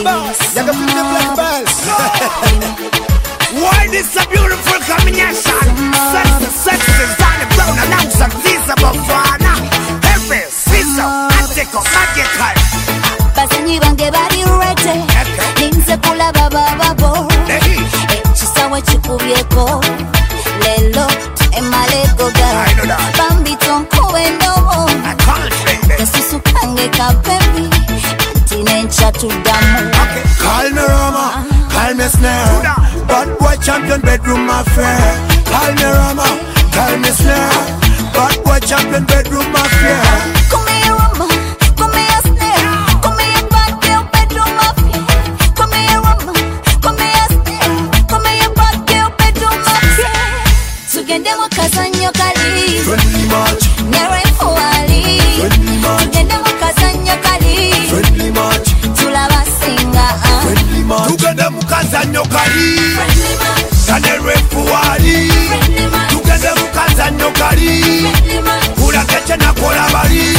You can feel the black bells. Why this a beautiful combination? Sexy, Johnny Brown alongside Visa Bafana. Heavy, Visa, Attico, Magical. Basenyi bange bali ready. Ninze kulaba babo. Ekisawe kikubyeko. Lelo emaleko gara. Bambi tonko eno. Kasusukange kapepi. Tinencha tudamu. Call me Rama, call me Snare. Bad boy champion bedroom affair. Call me Rama, call me Snare. Bad boy champion bedroom affair. Come here Rama, come here Snare. Come here bad girl bedroom affair. Come here Rama, come here Snare. Come here bad girl bedroom affair. Tugende wakazanyo kali. Friendly match. Nyere fuali. Friendly match. Tugende wakazanyo kali. Friendly match. Tulabasinga. Friendly match. Tugende mukazanyo kali. Friendly match. Kanere fuali. Friendly match. Tugende mukazanyo kali. Friendly match. Kulakeche nakola bali.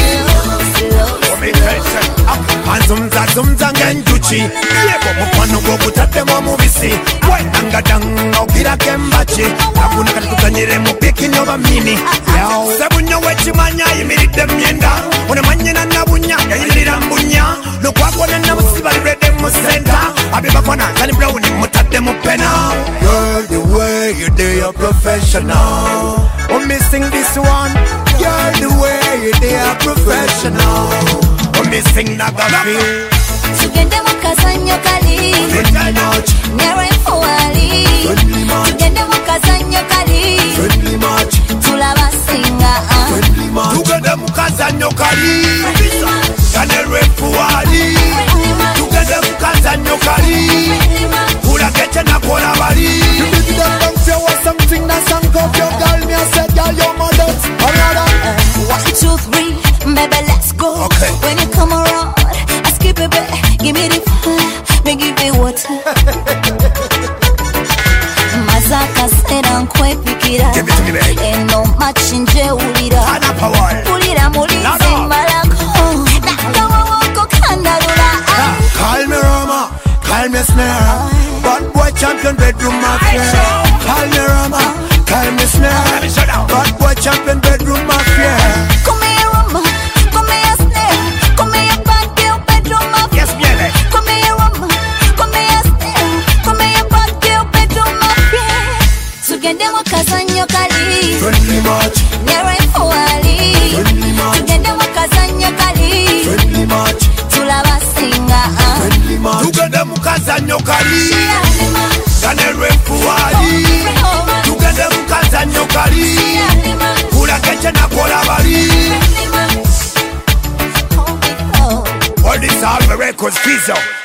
Zumza ngenjuchi. Yebo mukwano gwogutaddemu omubisi. Wenangadanga ogirako embaki. Akuna kati tuzanyire mu bikini oba mini. Sebunya wekimanya ayimiridde myenda. Ono manyina nabunya yayimirira mbunya. Lukwako ne namusiba lirede mu senta. Abibafana Johnny Brown mutadde mu pena. Girl, the way you do your professional. I'm missing this one. Girl, the way you do your professional. I'm missing Nagafi. Tugende wakazanyo kali. Friendly match. Nyere fuali. Friendly match. Tugende wakazanyo kali. Friendly match. Tulabasinga. Friendly match. Tugende mukazanyo kali. Kanere fuali. Tugende mukazanyo kali. Kulakeche nakola bali. You did that long for was something that sang up your girl. Me I said, girl, you're my dance. Another. 1, 2, 3, baby, let's go. Okay. When you come around, I skip it, baby. Give me the fire, me give you water. Mazaka sera nkwe pikira. Give it to me, baby. Eno machinje ulira. Ana power. Ulira mulize malako. Nakawa wako kandalula. Call me Rama, call me Snare. Bad boy champion bedroom affair. Call me Rama, call me Snare. Bad boy champion bedroom affair. Come here, Rama. Come here, Snare. Come here, bad girl bedroom affair. Yes, baby. Come here, Rama. Come here, Snare. Come here, bad girl bedroom affair. Tugende wakazanyo kali. Friendly match. Nyere fuali. Friendly match. Tugende wakazanyo kali. Friendly match. Tulabasinga. Friendly match. Tugende mukazanyo kali. Kanere fuali. Tugende mukazanyo kali. Kulakeche nakola bali. All this all the records, Fizo.